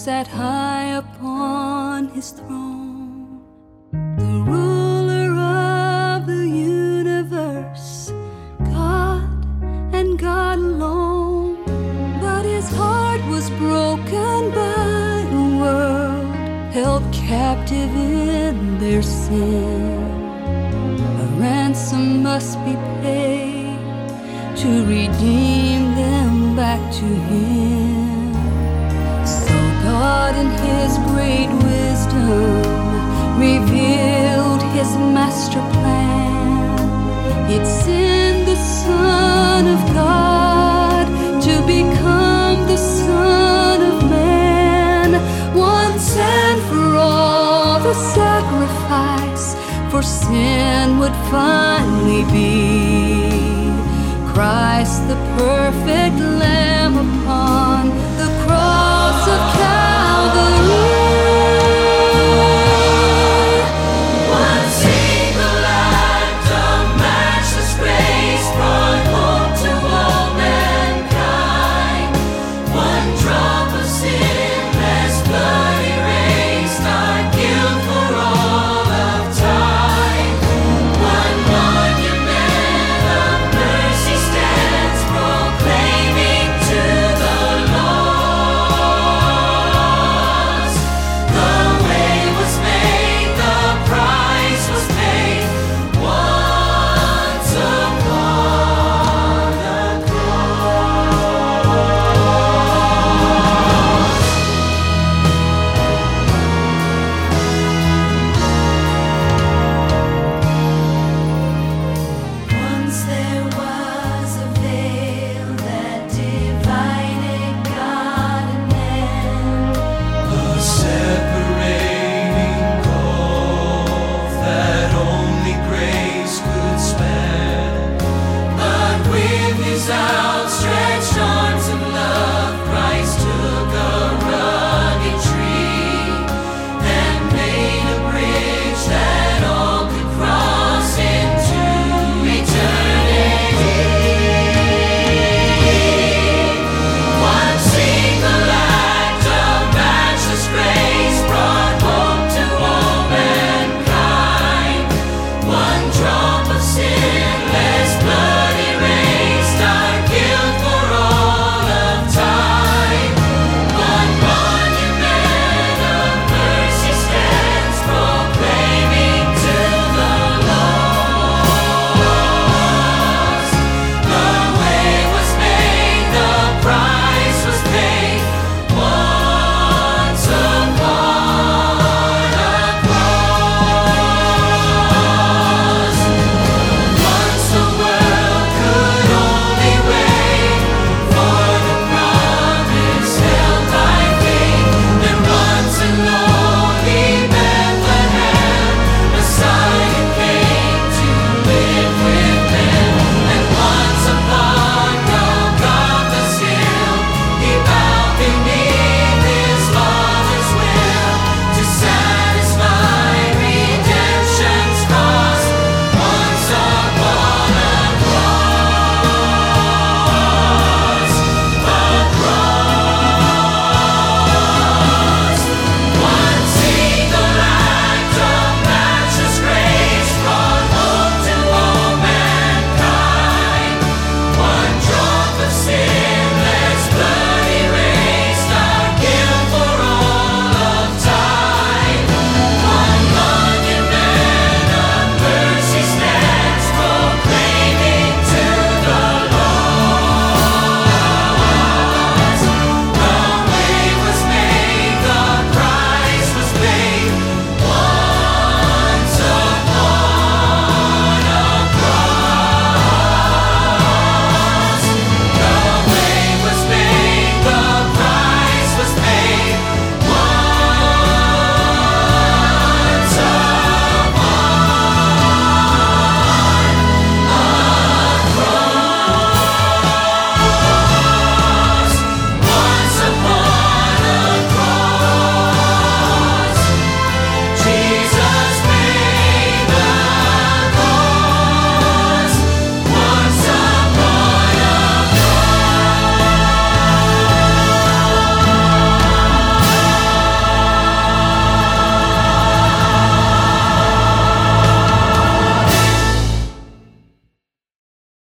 sat high upon his throne, the ruler of the universe, God and God alone. But his heart was broken by a world held captive in their sin. A ransom must be paid to redeem them back to him. So God in his great wisdom revealed his master plan. He'd send the Son of God to become the Son of Man. Once and for all, the sacrifice for sin would finally be Christ, the perfect Lamb upon